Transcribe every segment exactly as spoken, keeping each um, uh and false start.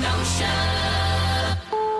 Kenosha.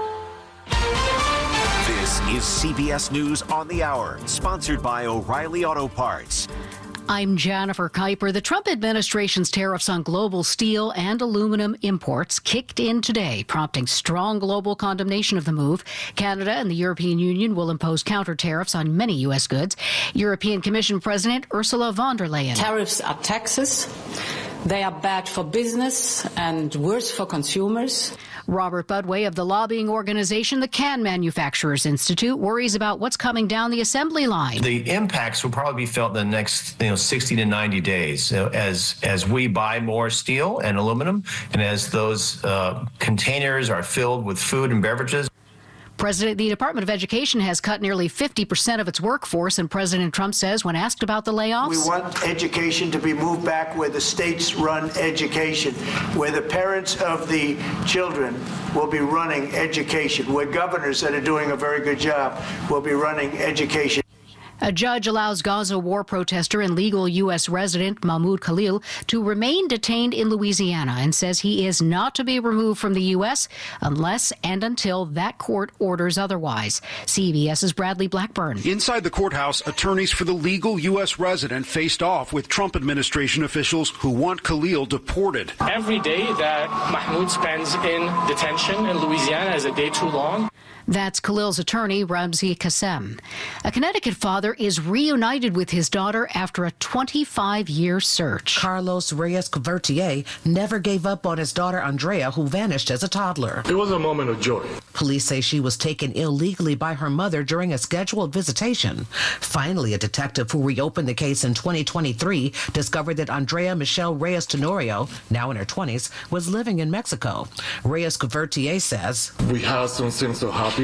This is C B S News on the Hour, sponsored by O'Reilly Auto Parts. I'm Jennifer Kuiper. The Trump administration's tariffs on global steel and aluminum imports kicked in today, prompting strong global condemnation of the move. Canada and the European Union will impose counter tariffs on many U S goods. European Commission President Ursula von der Leyen. Tariffs are taxes. They are bad for business and worse for consumers. Robert Budway of the lobbying organization, the Can Manufacturers Institute, worries about what's coming down the assembly line. The impacts will probably be felt in the next you know, sixty to ninety days so as, as we buy more steel and aluminum and as those uh, containers are filled with food and beverages. President, the Department of Education has cut nearly fifty percent of its workforce, and President Trump says when asked about the layoffs, we want education to be moved back where the states run education, where the parents of the children will be running education, where governors that are doing a very good job will be running education. A judge allows Gaza war protester and legal U S resident Mahmoud Khalil to remain detained in Louisiana and says he is not to be removed from the U S unless and until that court orders otherwise. CBS's Bradley Blackburn. Inside the courthouse, attorneys for the legal U S resident faced off with Trump administration officials who want Khalil deported. Every day that Mahmoud spends in detention in Louisiana is a day too long. That's Khalil's attorney, Ramzi Qassem. A Connecticut father is reunited with his daughter after a twenty-five year search. Carlos Reyes-Cuvertier never gave up on his daughter, Andrea, who vanished as a toddler. It was a moment of joy. Police say she was taken illegally by her mother during a scheduled visitation. Finally, a detective who reopened the case in twenty twenty-three discovered that Andrea Michelle Reyes-Tenorio, now in her twenties, was living in Mexico. Reyes-Cuvertier says, we have some sense of happiness.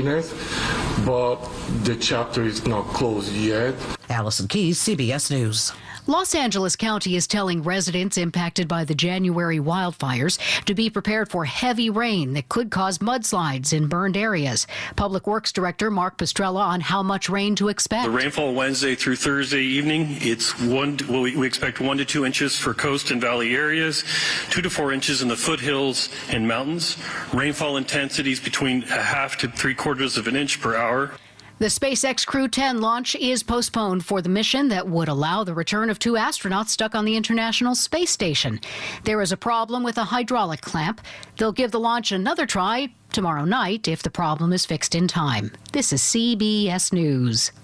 But the chapter is not closed yet. Allison Keyes, C B S News. Los Angeles County is telling residents impacted by the January wildfires to be prepared for heavy rain that could cause mudslides in burned areas. Public Works Director Mark Pastrella on how much rain to expect. The rainfall Wednesday through Thursday evening, it's one. Well, we expect one to two inches for coast and valley areas, two to four inches in the foothills and mountains. Rainfall intensities between a half to three quarters of an inch per hour. The SpaceX Crew ten launch is postponed for the mission that would allow the return of two astronauts stuck on the International Space Station. There is a problem with a hydraulic clamp. They'll give the launch another try tomorrow night if the problem is fixed in time. This is C B S News.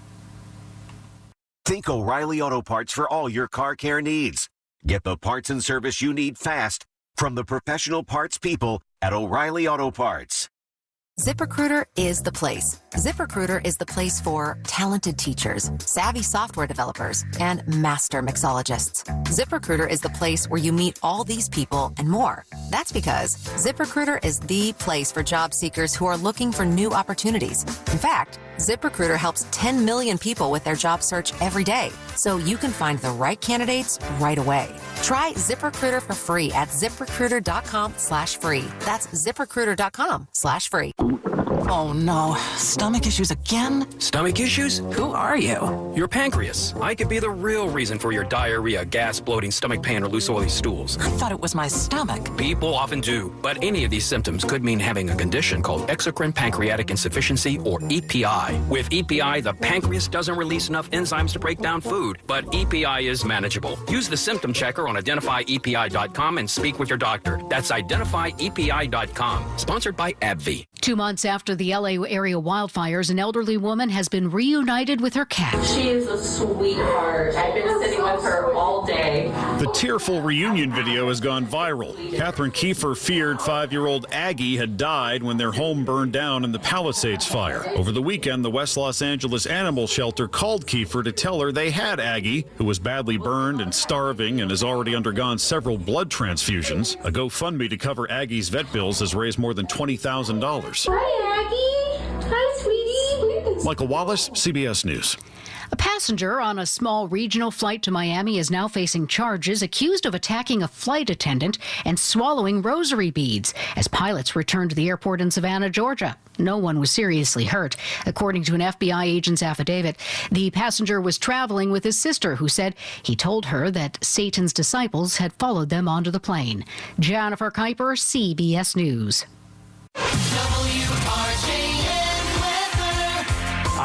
Think O'Reilly Auto Parts for all your car care needs. Get the parts and service you need fast from the professional parts people at O'Reilly Auto Parts. ZipRecruiter is the place. ZipRecruiter is the place for talented teachers, savvy software developers, and master mixologists. ZipRecruiter is the place where you meet all these people and more. That's because ZipRecruiter is the place for job seekers who are looking for new opportunities. In fact, ZipRecruiter helps ten million people with their job search every day, so you can find the right candidates right away. Try ZipRecruiter for free at ZipRecruiter.com slash free. That's ZipRecruiter.com slash free. Oh no, stomach issues again? Stomach issues? Who are you? Your pancreas. I could be the real reason for your diarrhea, gas, bloating, stomach pain, or loose oily stools. I thought it was my stomach. People often do, but any of these symptoms could mean having a condition called exocrine pancreatic insufficiency, or E P I. With E P I, the pancreas doesn't release enough enzymes to break down food, but E P I is manageable. Use the symptom checker on identify E P I dot com and speak with your doctor. That's identify E P I dot com. Sponsored by AbbVie. Two months after the L A area wildfires, an elderly woman has been reunited with her cat. She is a sweetheart. I've been sitting with her all day. The tearful reunion video has gone viral. Catherine Kiefer feared five-year-old Aggie had died when their home burned down in the Palisades fire. Over the weekend, the West Los Angeles Animal Shelter called Kiefer to tell her they had Aggie, who was badly burned and starving and has already undergone several blood transfusions. A GoFundMe to cover Aggie's vet bills has raised more than twenty thousand dollars. Hi, Aggie. Hi, sweetie. Michael Wallace, C B S News. A passenger on a small regional flight to Miami is now facing charges accused of attacking a flight attendant and swallowing rosary beads as pilots returned to the airport in Savannah, Georgia. No one was seriously hurt. According to an F B I agent's affidavit, the passenger was traveling with his sister, who said he told her that Satan's disciples had followed them onto the plane. Jennifer Kuiper, C B S News.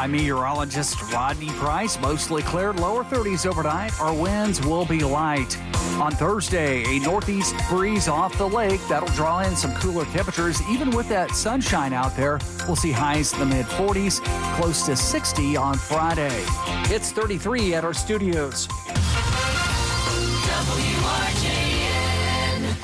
I'm meteorologist Rodney Price. Mostly clear, lower thirties overnight. Our winds will be light. On Thursday, a northeast breeze off the lake that'll draw in some cooler temperatures. Even with that sunshine out there, we'll see highs in the mid forties, close to sixty on Friday. It's thirty-three at our studios. W R J N.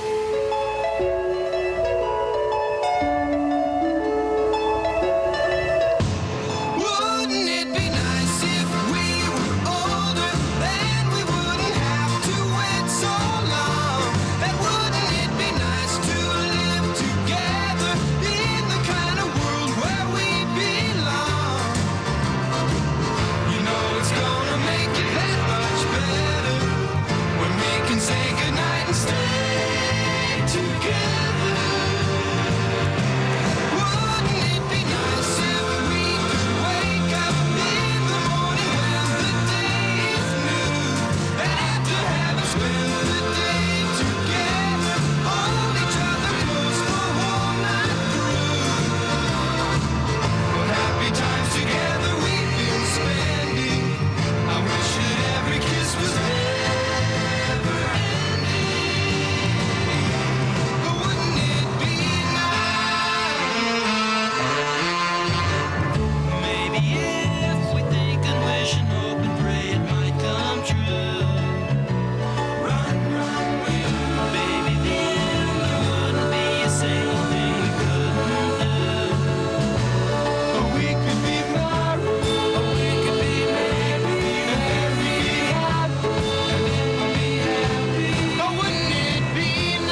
Wouldn't it be nice if we were older, then we wouldn't have to wait so long? And wouldn't it be nice to live together in the kind of world where we belong? You know it's gonna make it that much better when we can say goodnight and stay together. Wouldn't it be nice if we could wake up in the morning when the day is new, and after having spent the day together, hold each other close the whole night through? What happy times together we've been spending. I wish that every kiss was never ending. But wouldn't it be nice? Maybe if we think and wish and hope and pray it might come true. Run, run, you, baby, then there wouldn't be a single thing we couldn't do. Or we could be married, or we could be maybe very happy, and then we'd be happy. Or wouldn't it be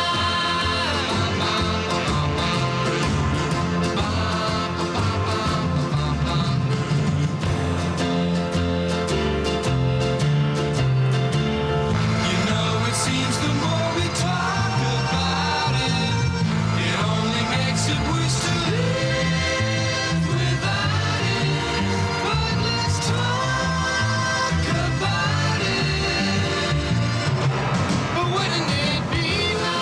You know, it seems the more we talk about it, it only makes it worse to live without it. But let's talk about it. But wouldn't it be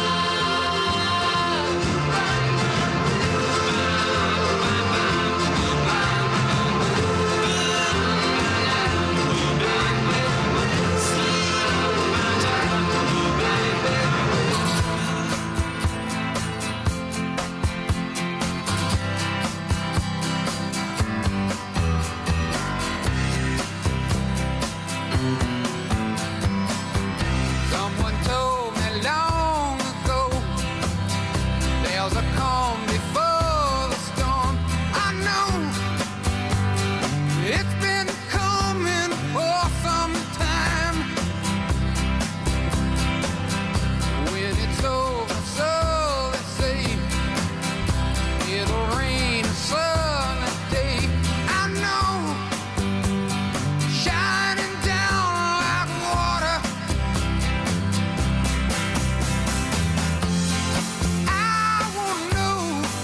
Someone told me long ago there's a calm before the storm. I know it's been coming for some time. When it's over, so they say it'll rain a sunny day. I know, shining down like water. I wanna know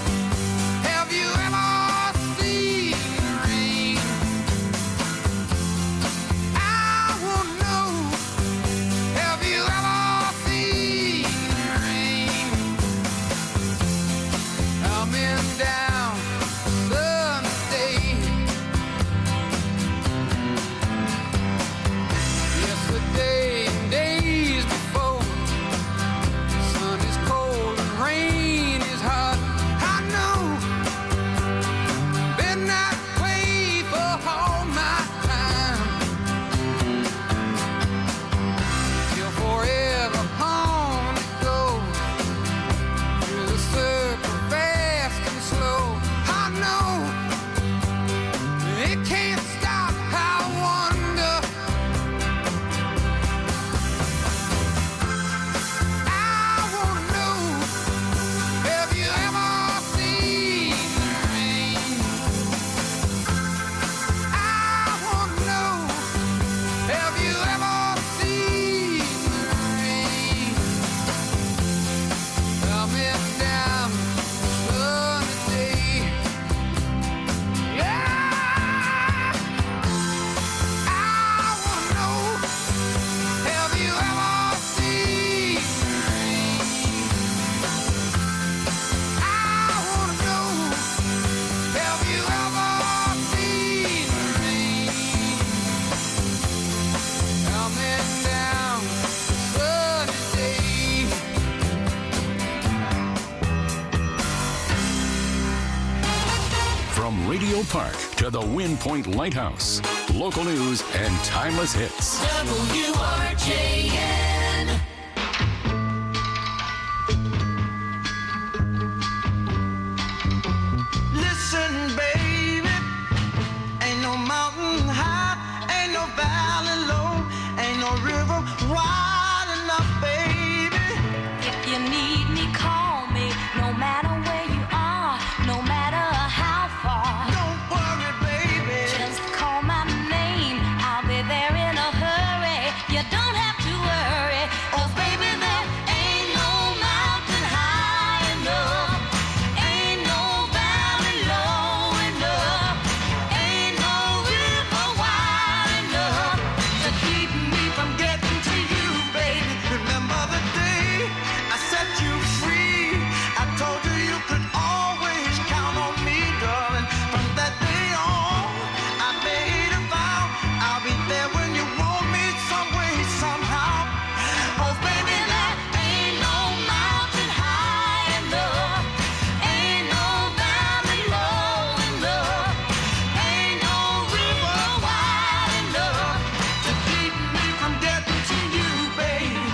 From Radio Park to the Wind Point Lighthouse. Local news and timeless hits. W R J N. Listen, baby, ain't no mountain high, ain't no valley low, ain't no river wide enough, baby. If you need me, call me, no matter where you are, no matter how far. Don't worry, baby. Just call my name, I'll be there in a hurry. You don't have to worry, 'cause baby, there ain't no mountain high enough, ain't no valley low enough, ain't no river wide enough to keep me from getting to you, baby. Remember the day I set you free? I told you you could always count on me, darling. From that day on, I made a vow I'll be there when you want me, some way, somehow. 'Cause baby, there ain't no mountain high enough, ain't no valley low enough, ain't no river wide enough to keep me from getting to you, baby.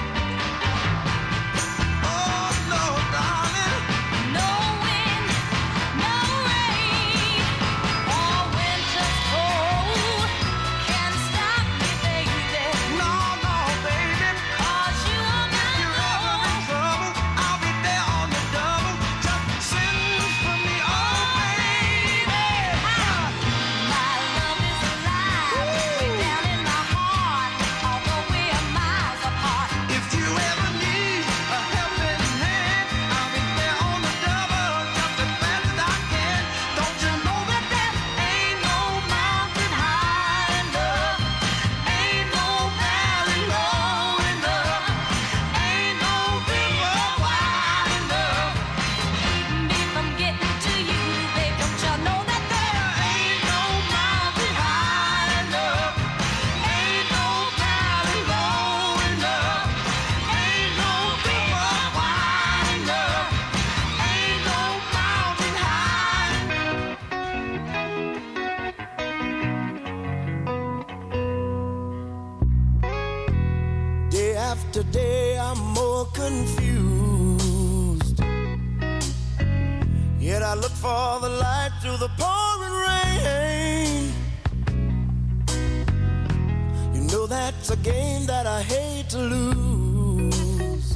Oh, no, darling. No wind, no rain, or winter's cold can stop me, baby. No, no, baby. 'Cause you are my You're ever in trouble, I'll be there on the double. Just send for me, oh, baby. My love is alive, way down in my heart, although we are miles apart. If you ever need a helping hand, I'll be there on the double, just as fast as I can. Don't you know that there Ain't no mountain high enough, ain't no valley low enough, ain't no river wide enough to keep me from getting to you, babe. Don't you know that there ain't no mountain high enough, ain't no valley low enough, ain't no river wide enough, ain't no mountain high. day after day I'm more confused. Yet I look for the light through the pouring rain. You know that's a game that I hate to lose.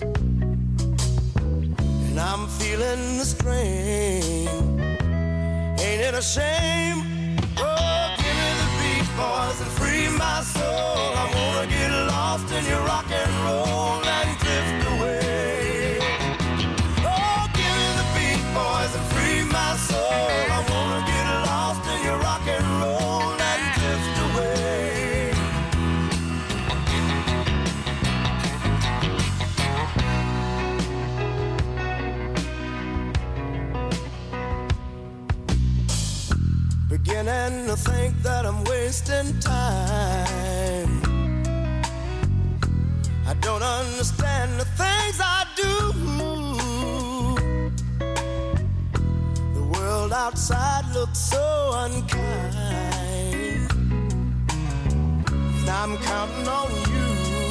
And I'm feeling the strain. Ain't it a shame? Oh, give me the beat, boys, and free my soul. I wanna get lost in your rock and roll and drift away. Oh, give me the beat, boys, and free my soul. I wanna get lost in your rock and roll and drift away. Beginning to think that I'm wasting time. I don't understand the things I do. The world outside looks so unkind. And I'm counting on you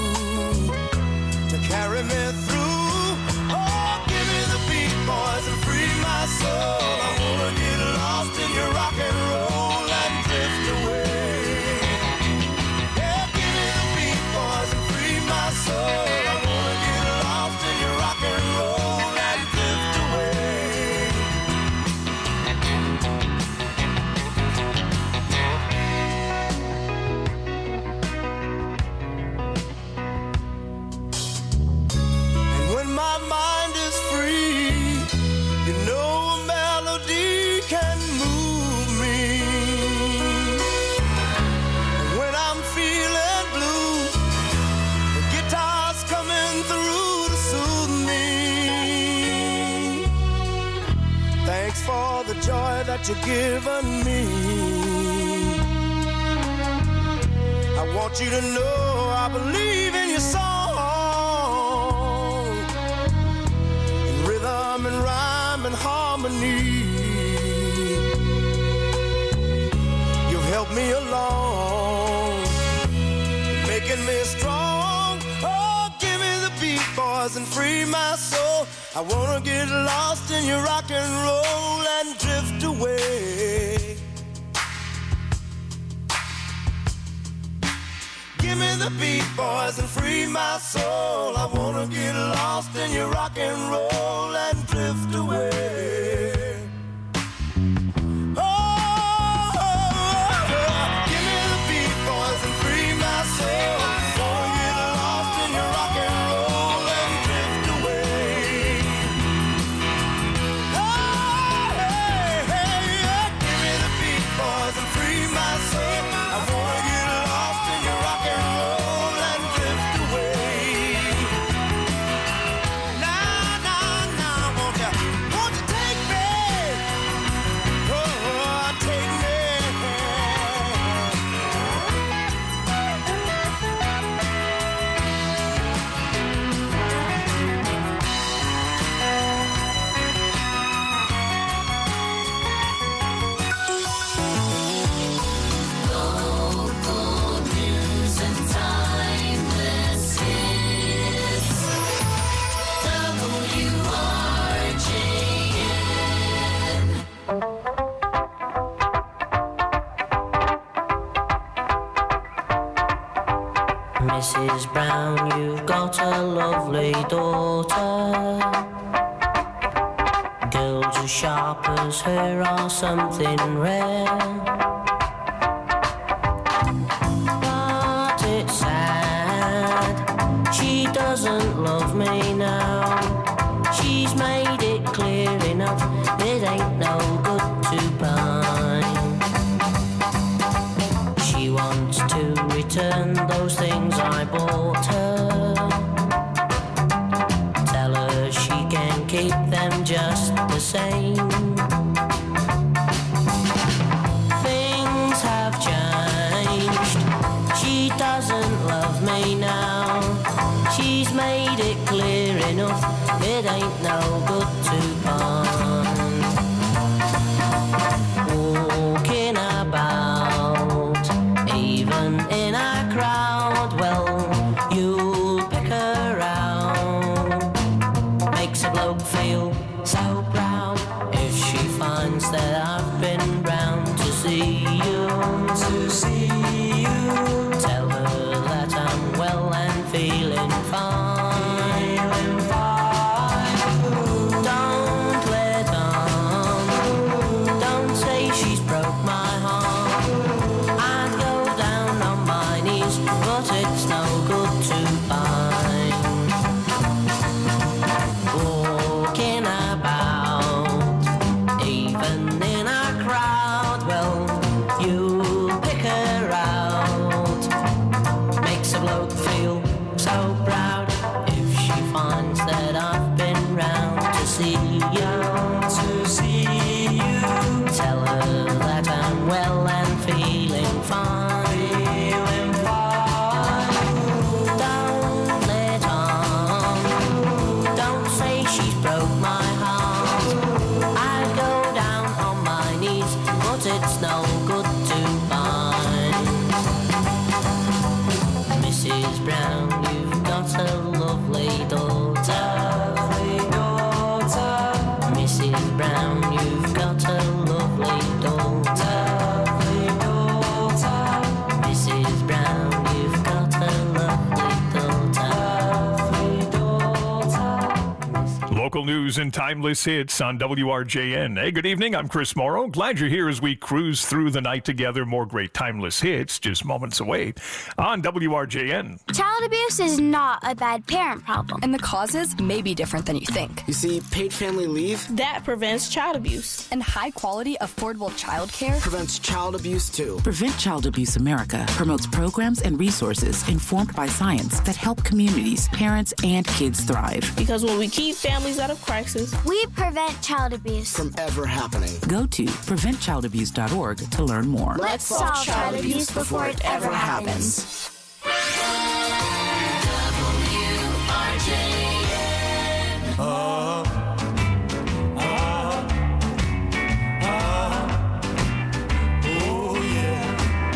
to carry me through. Oh, give me the beat, boys, and free my soul. I wanna get lost in your rock and roll and drift away. Yeah, give me the beat, boys, and free my soul. I wanna get lost in your rock and roll and drift away. And when my mind is free, you know a melody can move me. And when I'm feeling blue, the guitar's coming through to soothe me. Thanks for the joy that you've given me. I want you to know I believe in your song, in rhythm and rhyme and harmony. me along, making me strong. Oh, give me the beat, boys, and free my soul. I wanna get lost in your rock and roll and drift away. Give me the beat, boys, and free my soul. I wanna get lost in your rock and roll and drift away. Oh, oh, oh, oh. Give me the beat, boys, and free my soul. Wanna get lost in your rock and roll and drift away. Oh, hey, hey, yeah. Give me the beat, boys, and free my soul. I wanna get lost in your rock and roll and drift away. Now, now, now, won't you, won't you take me? Oh, take me. Local news and timeless hits. W R J N. Missus Brown, you've got a lovely daughter. Girls as sharp as her are something rare. But it's sad, she doesn't love me now. She's made it clear enough, it ain't no good to pine. She wants to return those things I bought her. Tell her she can keep them just the same. Things have changed. She doesn't love me now. She's made it clear enough, it ain't no good to pine. Walking about, even in a crowd, well, you'll pick her out. Makes a bloke feel so proud if she finds that I've been round to see you. To see you. Tell her that I'm well and feeling fine. Feeling fine. Don't let on. Don't say she's broke my heart. I'd go down on my knees, but it's no good to pine. Walking about, even in a crowd, well, you pick her out. Makes a bloke feel so proud if she finds that I've been round to see you. To see you. Tell her that I'm well and feeling fine. Feeling fine. Don't let on. Don't say she's broke my heart. I'd go down on my knees, but it's no good to pine. Missus Brown, you've got a lovely daughter. Lovely daughter. Missus Brown, you've got a lovely daughter. Lovely daughter. Missus Brown, you've got a lovely daughter. Lovely daughter. Local news and timeless hits on W R J N. Hey, good evening. I'm Chris Morrow. Glad you're here as we cruise through the night together. More great timeless hits just moments away on W R J N. Child abuse is not a bad parent problem. And the causes may be different than you think. You see, paid family leave That prevents child abuse. And high quality, affordable child care prevents child abuse too. Prevent Child Abuse America promotes programs and resources informed by science that help communities, parents, and kids thrive. Because when we keep families out of crisis, We prevent child abuse from ever happening. Go to prevent child abuse dot org to learn more. let's solve child abuse before it ever happens. Uh, uh, uh, oh yeah.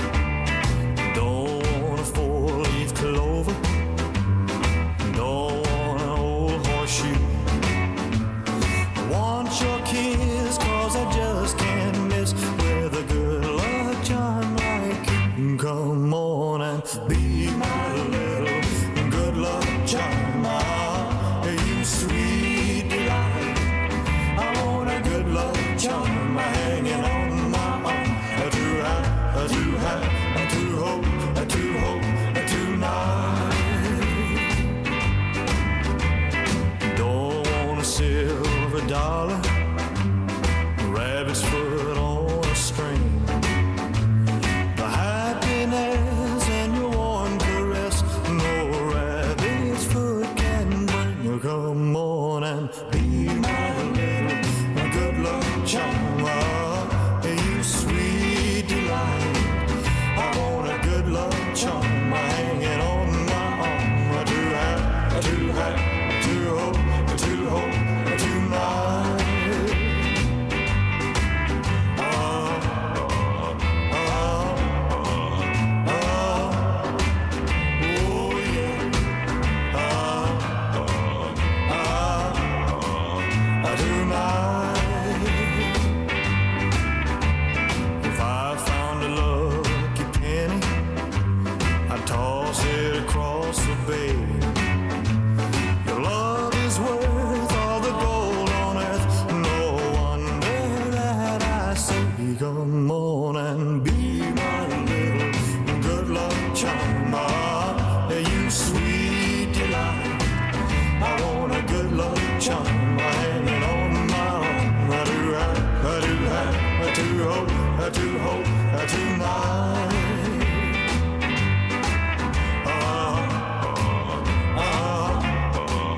charm hanging on my arm. To have, to have, to hope, to hope tonight. Don't want a silver dollar, rabbit's foot on a string. The happiness in your warm caress, no rabbit's foot can bring. Come on and be my little good luck charm. Oh, you sweet delight. I want a good luck charm hanging on my arm. To have, to have, to hope, to hope tonight. If I found a lucky penny, I'd toss it across the bay. Your love is worth all the gold on earth. No wonder that I say, come on and be my little good luck charm. Ah, you sweet delight. I want a good luck charm hanging on my arm. I do have, I do have, I do hope, I do hope, I tonight. Ah, ah,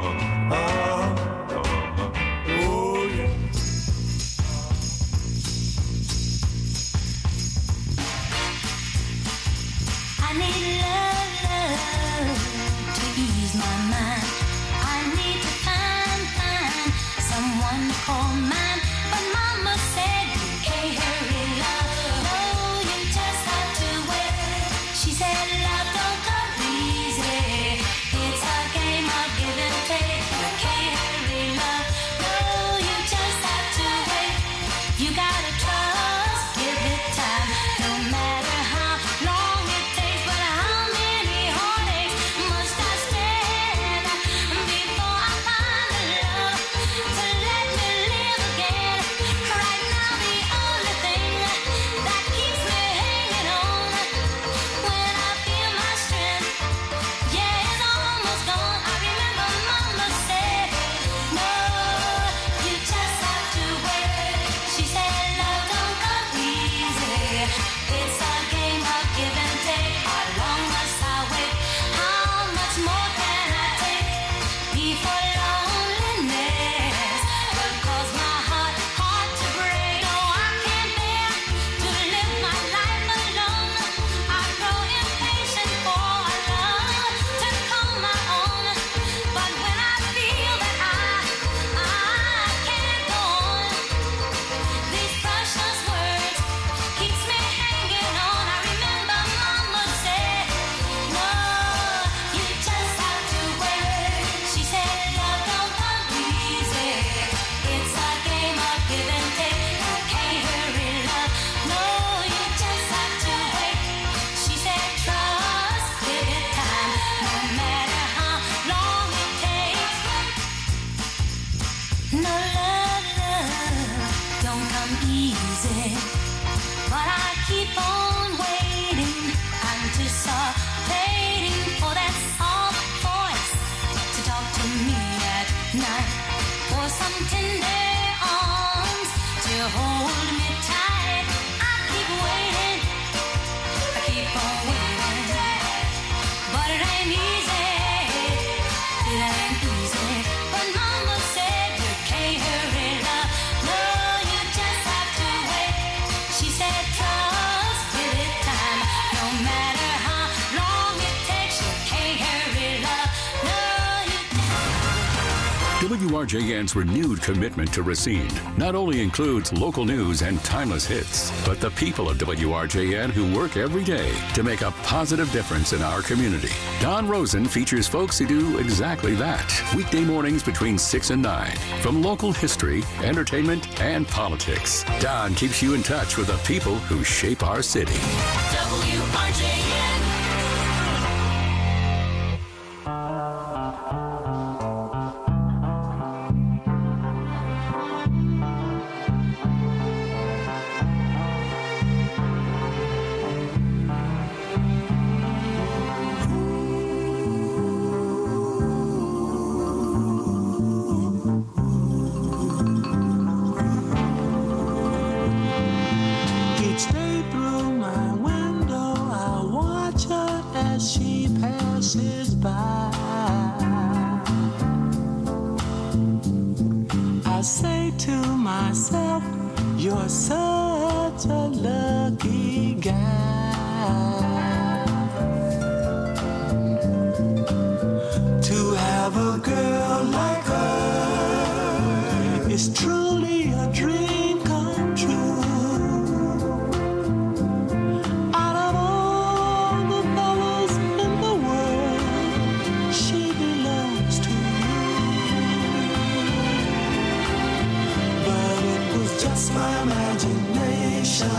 ah, oh yeah. I need love, love to ease my mind. I need to find, find someone to call mine. But mama said you can't hurry love. No, you just have to wait. She said love don't come easy. It's a game of give and take. You can't hurry love. No, you just have to wait. You gotta trust, give it time. No matter how long it takes, but how many heartaches must I stand before I find the love to let me live again? Right now the only thing that keeps me hanging on when I feel my strength, yeah, it's almost gone. I remember mama said, no, you just have to wait. She said love don't come easy. It's a game of give and take. How long must I wait? How much more can I take before loneliness will cause my heart, heart to break? No, I can't bear to live my life alone. I grow impatient for a love to call my own. But when I feel that I, I can't go on, these precious words keeps me hanging on. I remember mama said, no, you just have to wait. She said love don't come easy. It's a game of give and take. You can't hurry love. No, you just have to wait. She said trust, give it time. No matter how long it takes. No love, love don't come easy. But I keep on waiting, anticipating for that soft voice to talk to me at night, for some tender arms to hold me tight. I keep waiting, I keep on waiting, but it ain't easy, it ain't easy. But mama said you can't hurry love. No, you just have to wait. She said trust, give it time. No matter how long it takes, you can't hurry love. No, you W R J N's renewed commitment to Racine not only includes local news and timeless hits, but the people of W R J N who work every day to make a positive difference in our community. Don Rosen features folks who do exactly that. Weekday mornings between six and nine. From local history, entertainment, and politics, Don keeps you in touch with the people who shape our city. W R J N. passes by, I say to myself, you're such a lucky guy to have a girl like her. Is truly a dream come true. Out of all the fellas in the world, she belongs to you. But it was just my imagination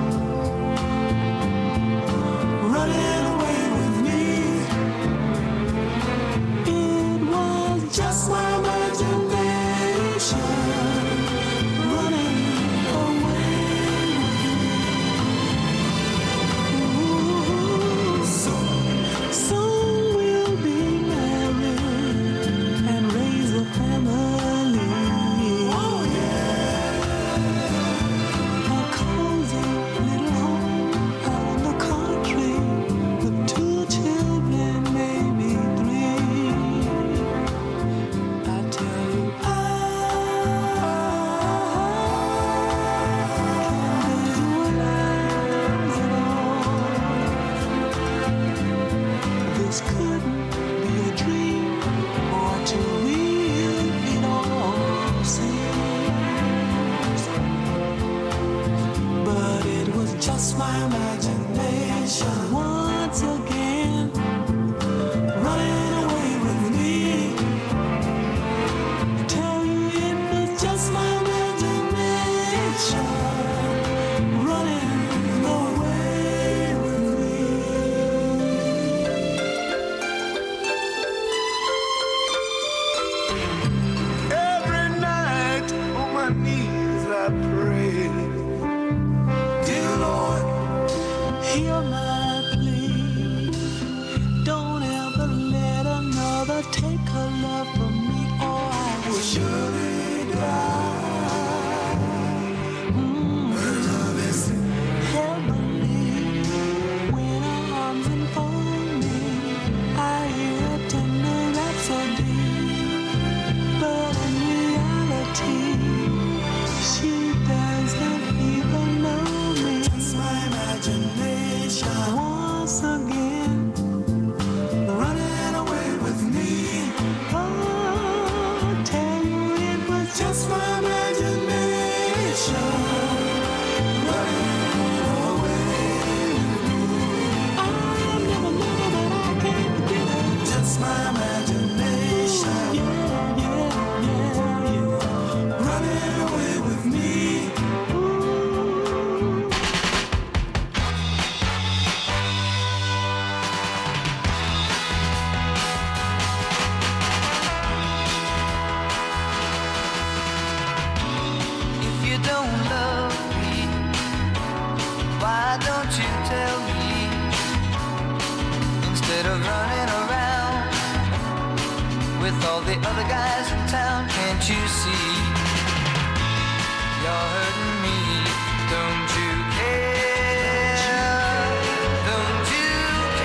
running away with me. It was just my imagination running away with me. Ooh, soon, soon we'll be married and raise a family. Oh yeah, a cozy little home out in the country with two children, maybe three. I tell you, this couldn't be a dream or too real. It all seems, but it was just my imagination once again running away with me. Tell you it was just my imagination running away with me. Every night on my knees I pray, dear Lord, hear my plea. Don't ever let another take her love from me, or I will surely die. Mm. Her love is heavenly. When her arms enfold me, I hear a tender rhapsody. But in reality, she doesn't even know me. Just my imagination once again running away with me. Oh, tell you it was just my imagination running away with me. I never knew that I can't forget it. Just my imagination. Yeah, yeah, yeah, yeah. Running away with me. Ooh. If you don't love me, why don't you tell me? Instead of running around with all the other guys in town, can't you see? You're hurting me, don't you care? Don't you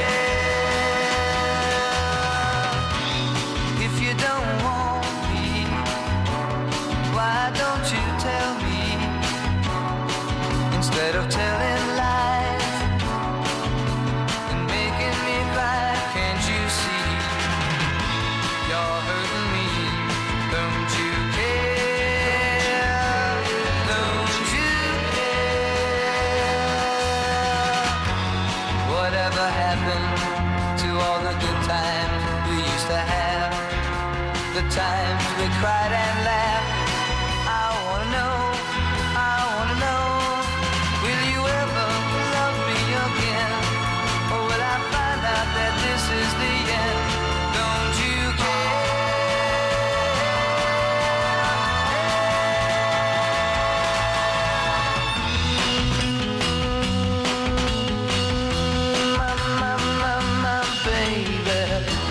care? If you don't want me, why don't you tell me? Instead of telling lies and making me cry, can't you see? You're hurting me, don't you care? Don't you care? Whatever happened to all the good times we used to have? The times we cried and laughed. I wanna know, I wanna know, will you ever love me again? Or will I find out that this is the end? Don't you care? My, my, my, my baby.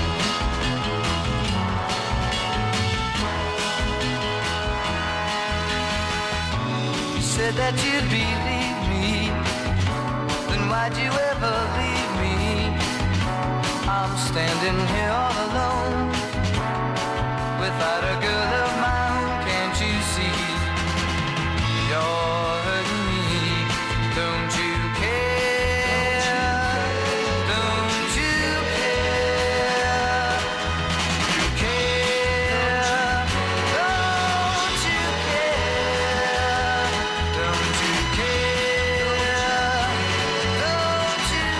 You said that you'd believe me, then why'd you ever leave me? I'm standing here all alone without a girl of my own. Can't you see you're hurting me? Don't you care? Don't you care? You care? Don't you care? Don't you care? Don't you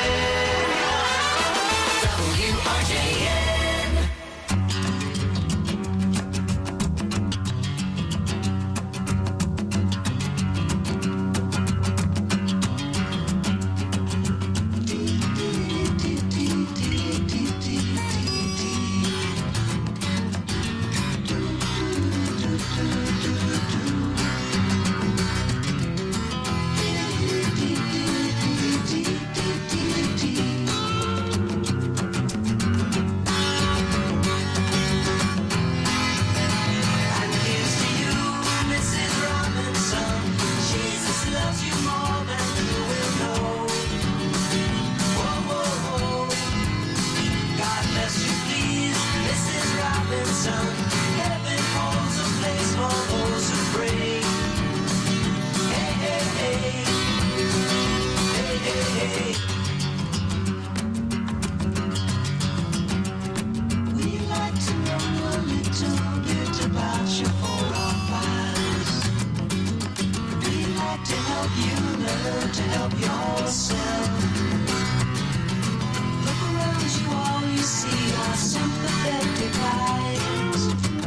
care? W R J N. And here's to you, Missus Robinson. Jesus loves you more than you will know. Whoa, whoa, whoa. God bless you, please, Missus Robinson. Heaven holds a place for those who pray. Hey, hey, hey. Hey, hey, hey. We like to know a little bit about your forefathers. We like to help you learn to help yourself. Look around you, all you see are sympathetic eyes.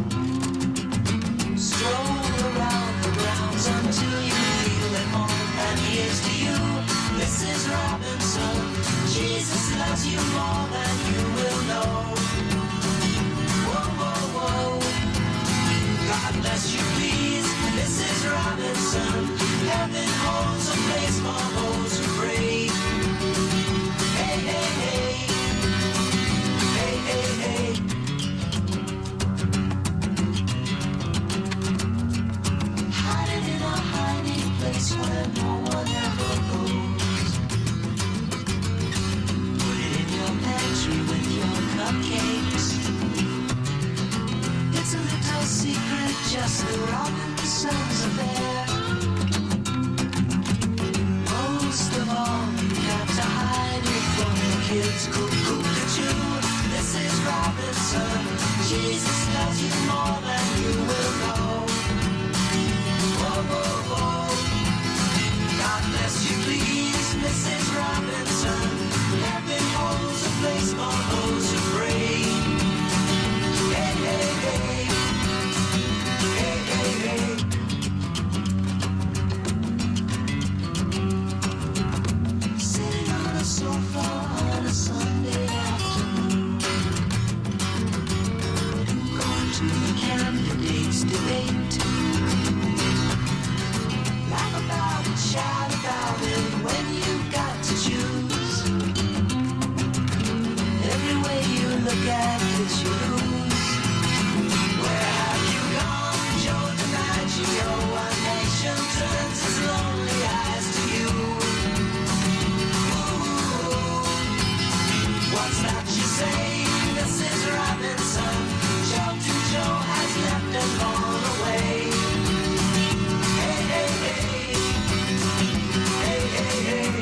Stroll around the grounds until you feel at home. And here's to you, Missus Robinson. Jesus loves you more than you will know. Whoa, whoa, whoa. God bless you, please, Missus Robinson. Heaven holds a place for those who pray. Hey, hey, hey. Hey, hey, hey. Hiding in a hiding place where no one ever goes. Put it in your pantry with your cupcakes. It's a little secret, just the Robinsons are there. Most of all, you have to hide it from the kids. Cuckoo-cuckoo, Missus Robinson. Jesus loves you more than you will know. Whoa, whoa, whoa. God bless you, please, Missus Robinson. Heaven holds a place for those who pray. Hey, hey, hey. Hey, hey, hey. Sitting on a sofa on a Sunday afternoon, going to the candidates' debate. Laugh about it, shout about it when you've got to choose. Every way you look at it, you lose. Where have you gone, Joe DiMaggio? One nation turns its lonely eyes to you. Ooh, what's that you say, Missus Robinson? Joe to Joe has left and gone away. Hey, hey, hey. Hey, hey, hey.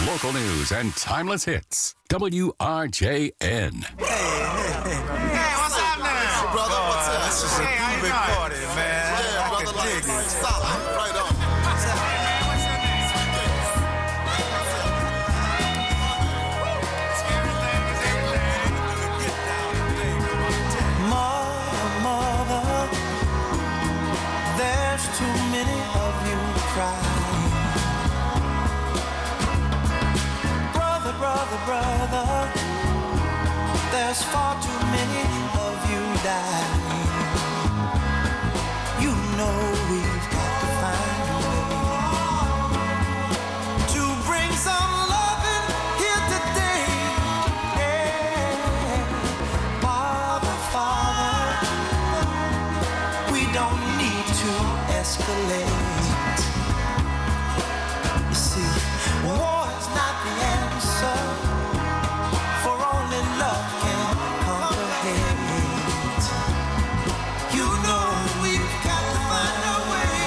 Local news and timeless hits. W R J N. Hey, what's up now? Brother, what's up? This is a hey, big party, man. Yeah, I brother, like, solid. Right on. Mother, mother, there's too many of you crying. Brother, brother, brother, there's far too many of you dying. You know we've got to find a way to bring some loving here today. Yeah. Father, Father, we don't need to escalate. You see, war is not the answer, for only love can conquer hate. You know we've got to find a way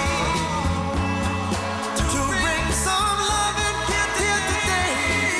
to bring some loving here, here today.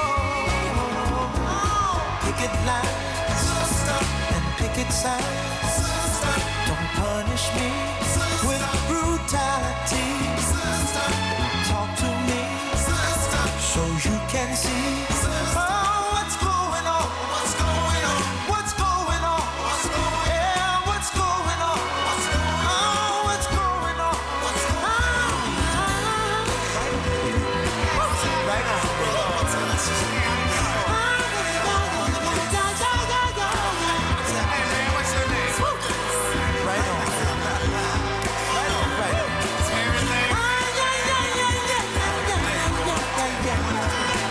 Oh, picket lines and picket signs. Don't punish me with brutality. Talk to me so you can see. Oh, what's going on? What's going on? What's going on? What's going on? Yeah, what's going on? What's going on? Oh, what's going on? What's going on? Right on, brother. What's going on? Hey, man, what's your name? Right on. Right on, right on. Everything.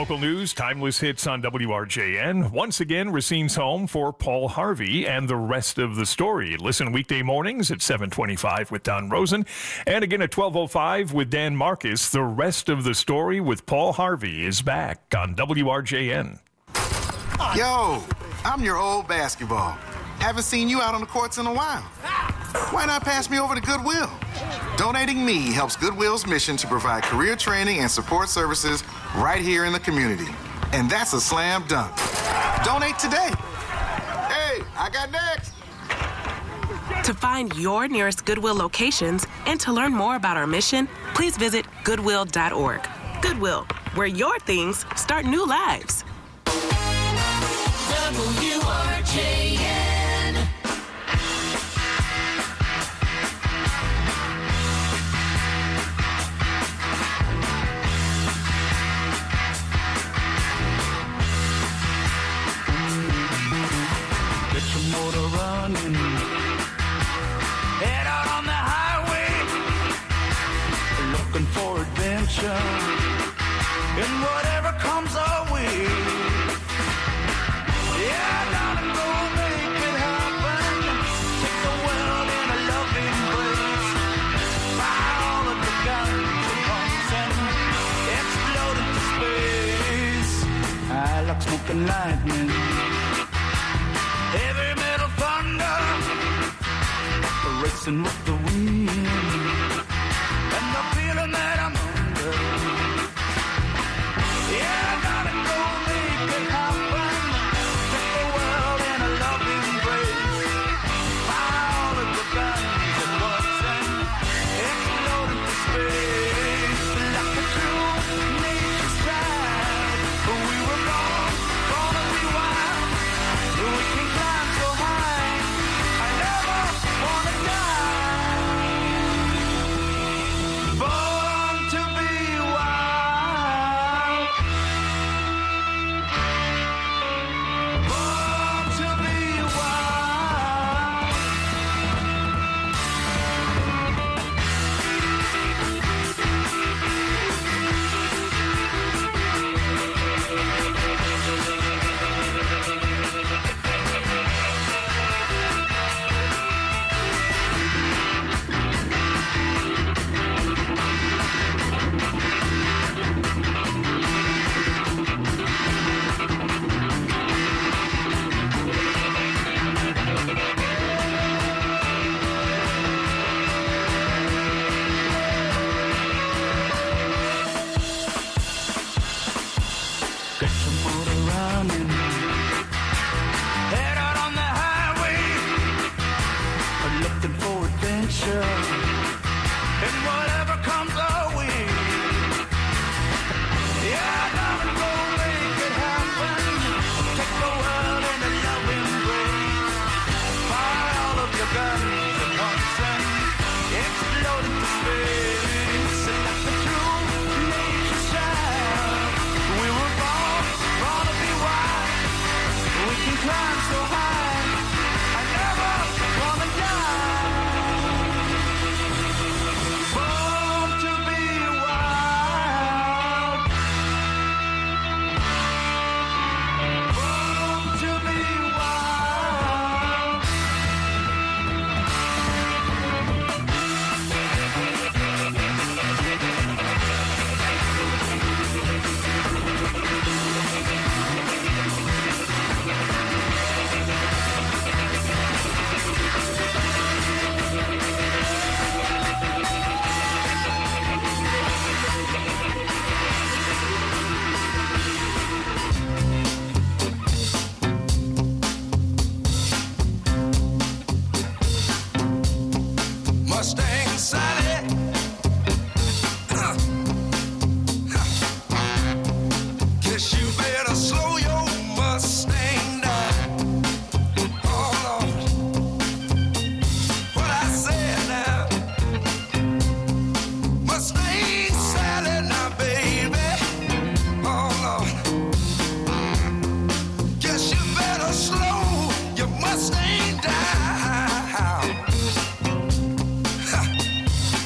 Local news, timeless hits on W R J N. Once again, Racine's home for Paul Harvey and the rest of the story. Listen weekday mornings at seven twenty-five with Don Rosen. And again at twelve oh five with Dan Marcus. The rest of the story with Paul Harvey is back on W R J N. Yo, I'm your old basketball. Haven't seen you out on the courts in a while. Why not pass me over to Goodwill? Donating me helps Goodwill's mission to provide career training and support services right here in the community. And that's a slam dunk. Donate today. Hey, I got next. To find your nearest Goodwill locations and to learn more about our mission, please visit goodwill dot org. Goodwill, where your things start new lives. W R J N. Get your motor running. Head out on the highway. Looking for adventure. And whatever comes our way. Yeah, darling, go make it happen. Take the world in a loving embrace. Fire all of the guns at once and explode into space. I like smoking lightning. Heavy metal thunder. Racing with the wind. And the feeling that I'm under. Yeah, darling, go make it happen. Take the world in a loving embrace. Fire all of the guns at once and explode into space. Like a true nature's child. We were born, born to be wild. We can climb so high. I never wanna die. Born to be wild. Born to be wild. Get your motor running. Head out on the highway. Looking for adventure. And whatever comes our way. Yeah, darling, go make it happen. Take the world in a loving embrace. Fire all of your guns at once and explode into space. Like a true nature's child. We were born, born to be wild. We can climb so high. I never wanna die. Born to be wild. Born to be wild. Mustang Sally. Guess you better slow your Mustang down. Oh Lord, what I said now. Mustang Sally now, baby. Oh Lord, guess you better slow your Mustang down.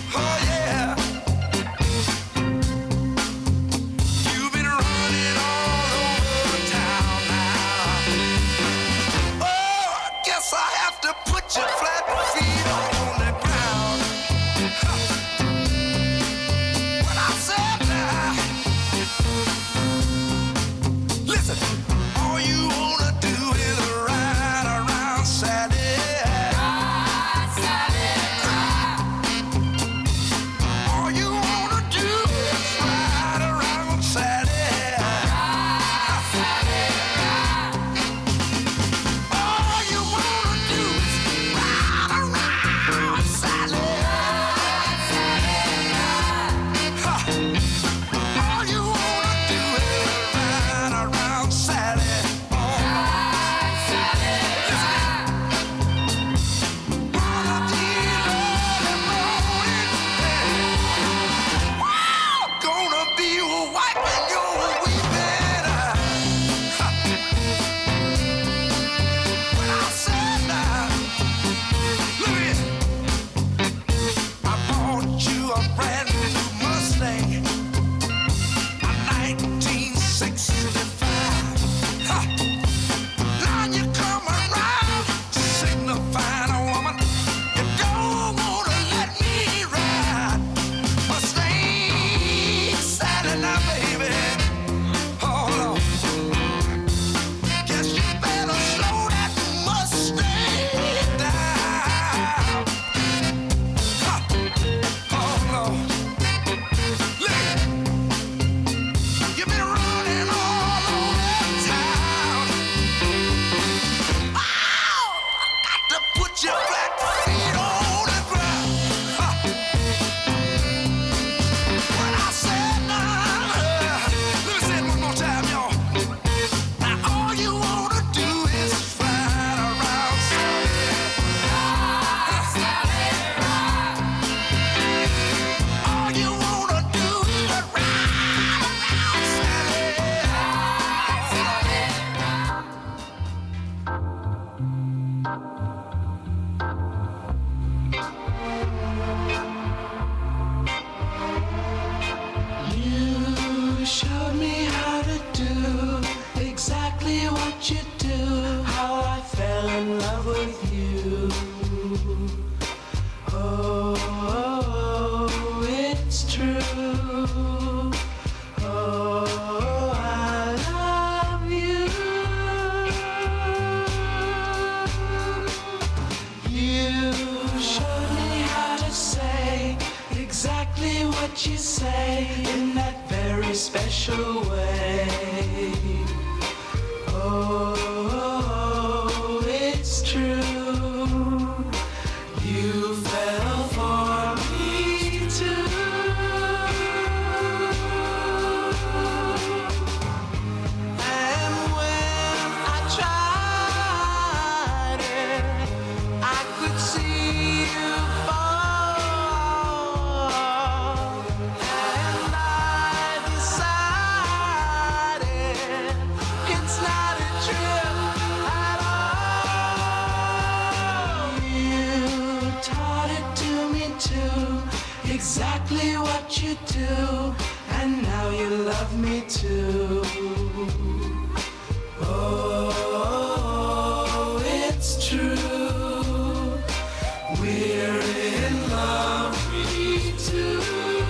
what you say in that very special way. Oh, it's true. You fell for me too. And when I tried it, I could see you fall. And I decided it's not a trip at all. You taught it to me too, exactly what you do, and now you love me too. Oh, it's true, we're in love, me too.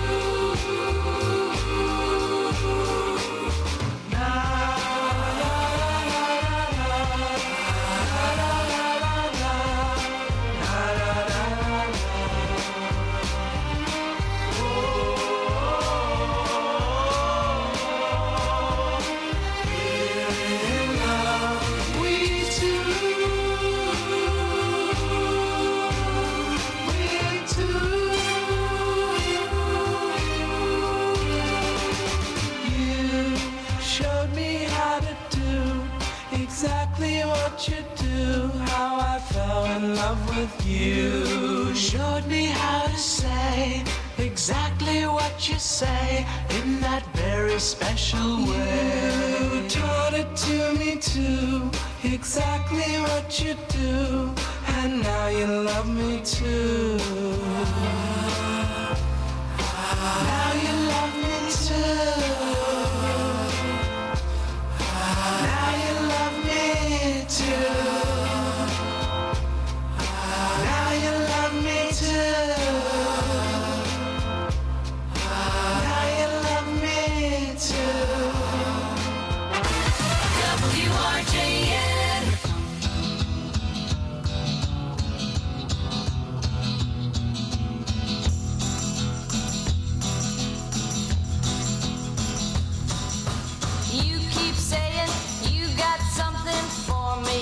Showed me how to do exactly what you do, how I fell in love with you. Showed me how to say exactly what you say in that very special way. You taught it to me too, exactly what you do, and now you love me too. Now you love me too. Now you love me too. Now you love me too. Now you love me too. W R J N. You keep saying you got something for me,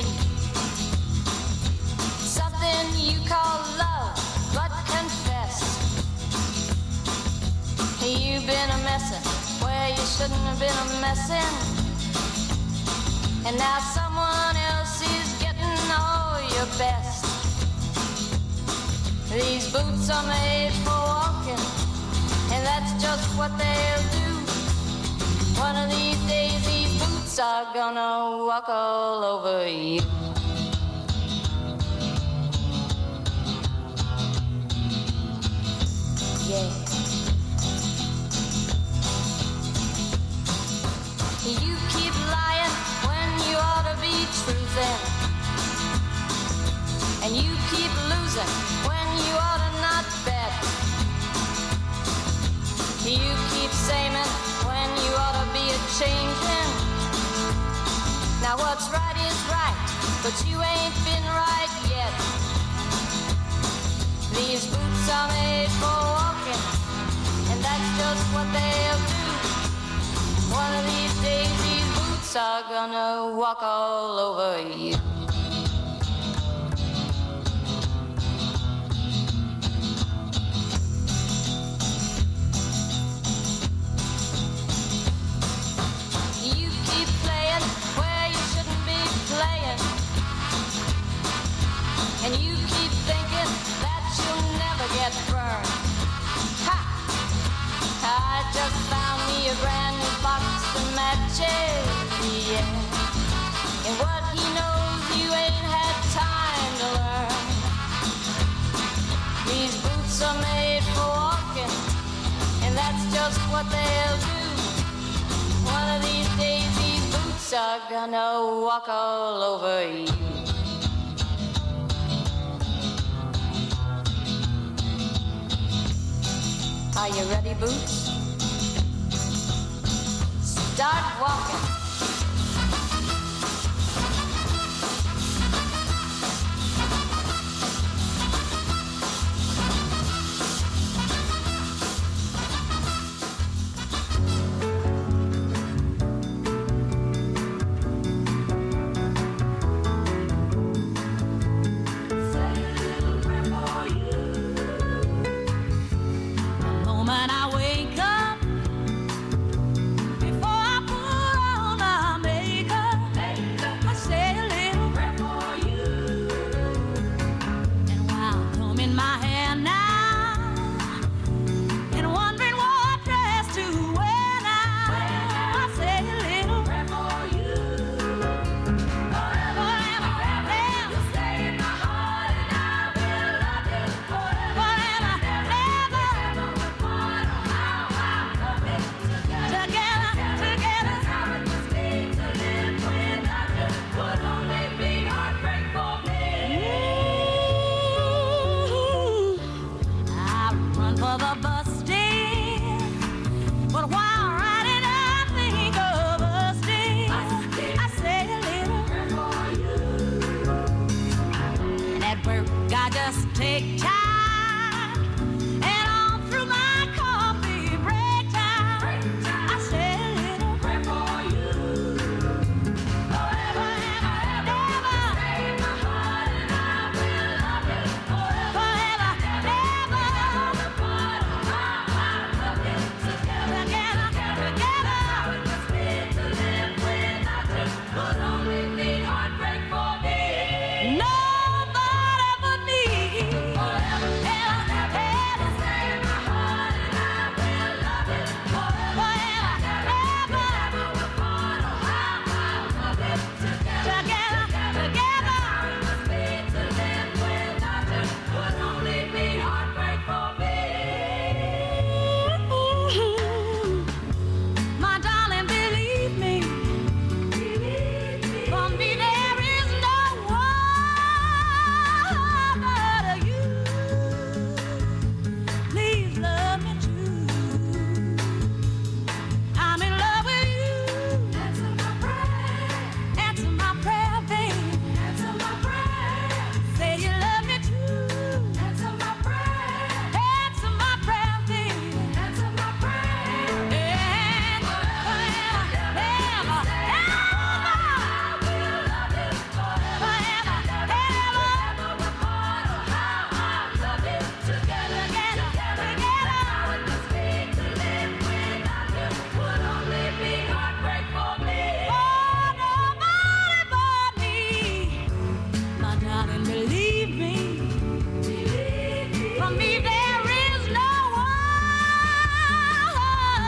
something you call love, but confess you've been a messin' where you shouldn't have been a messin', and now someone else is getting all your best. These boots are made for walking, and that's just what they'll do. One of these days these boots are gonna walk all over you. Yeah. You keep lying when you ought to be truthing, and you keep losing when you ought to not bet. You keep saying when you ought to be a changing. Now what's right is right, but you ain't been right yet. These boots are made for walking, and that's just what they'll do. One of these days these boots are gonna walk all over you. You keep playing where you shouldn't be playing, and you keep thinking that you'll never get burned. Ha! I just found me a brand new box of matches, yeah. And what he knows you ain't had time to learn. These boots are made for walking, and that's just what they'll do. One of these days these boots are gonna walk all over you. Are you ready, Boots? Start walking. of a bird.